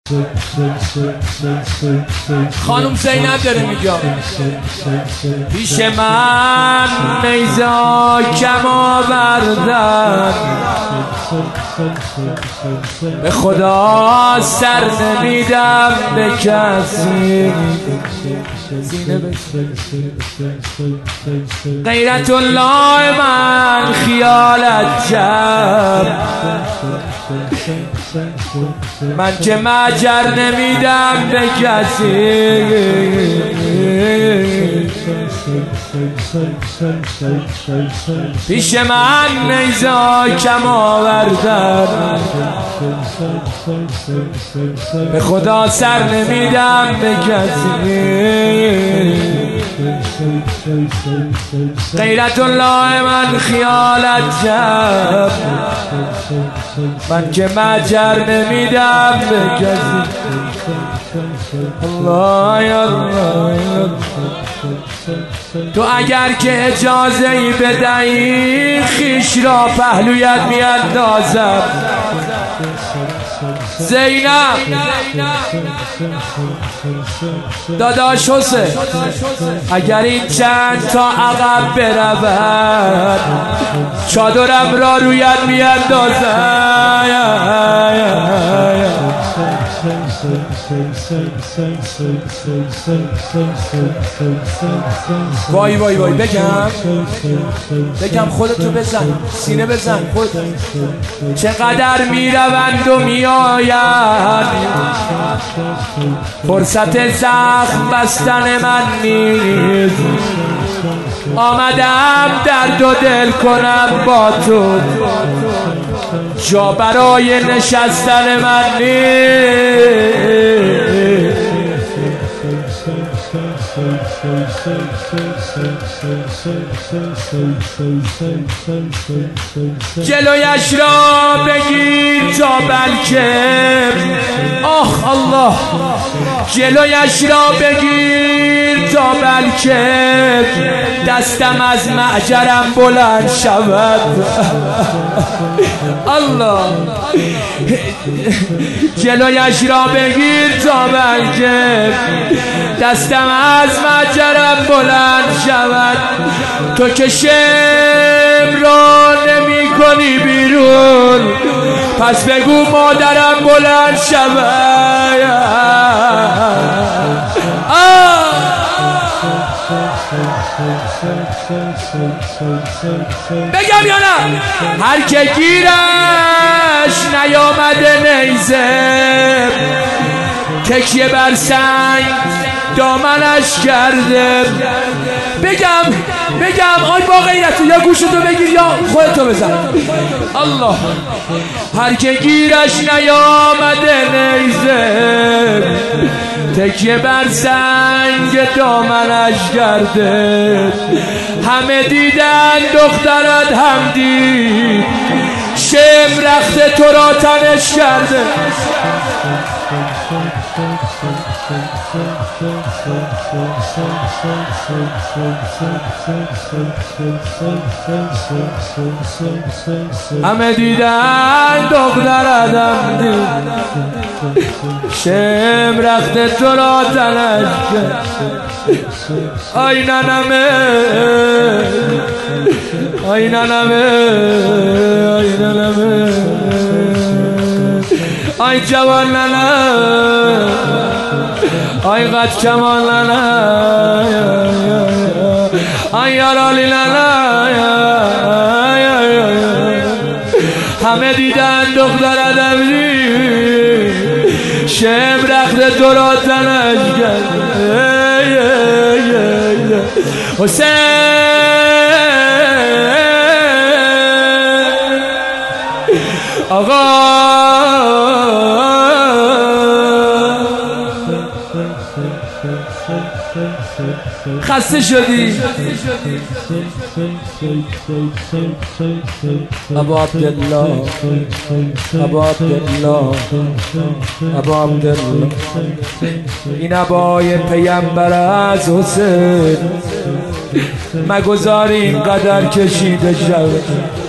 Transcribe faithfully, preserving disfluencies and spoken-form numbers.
خانم زینب داره میگه پیش من نیزا کم آوردن، به خدا سر نمیدم به کسی. غیرت الله من خیالت جب، من که مجر نمیدم به کسی. پیش من نیزا کم آوردن، به خدا سر نمیدم به کسی. غیرت الله من خیالت جب، من که مجر نمیدم به کسی. الله یا الله، تو اگر که اجازه ای بدهی خیش را پهلویت میاندازم. زینب داداش حسین، اگر این چند تا عقب برود چادرم را رویت میاندازم. وای وای وای بگم بگم خودتو بزن، سینه بزن خود. چقدر میروند و میآیند، فرصت زخم بستن من نیست. آمدم درد و دل کنم با تو، جا برای نشستن من نیست. جلویش را بگیر تا بلکه، آخ الله، جلویش را بگیر تا بلکه دستم از معجرم بلند شود. الله، جلویش را بگیر تا بلکه دستم از معجرم بلند شود. تو که شم را نمی کنی بیرون، پس بگو مادرم بلند شود. بگم یا نه؟ هر که گیرش نیامده نیزه، تکیه بر سنگ دامنش کرده. بگم بگم آی با غیرتو، یا گوشتو بگیر یا خودتو بزن. الله، هر که گیرش نیامده نیزه، تکیه بر سنگ دامنش کرده. همه دیدن دخترت هم دید، شم رخت تو را تنش کرده. همه دیدن دخترت هم دید، شم رخت تو را تنش کرده. آی ننمه، آی ننمه، آی ننمه، آی جوان ننه، آی قد کمان ننه، آی یارالی ننه. همه دیدن دخترت هم دید، شم رخت تو را تنش کرده. حسین آقا، خسته شدی ابا عبدالله، ابا عبدالله، ابا عبدالله، این ابای پیامبر از حسین مگذار این قدر کشیده شود.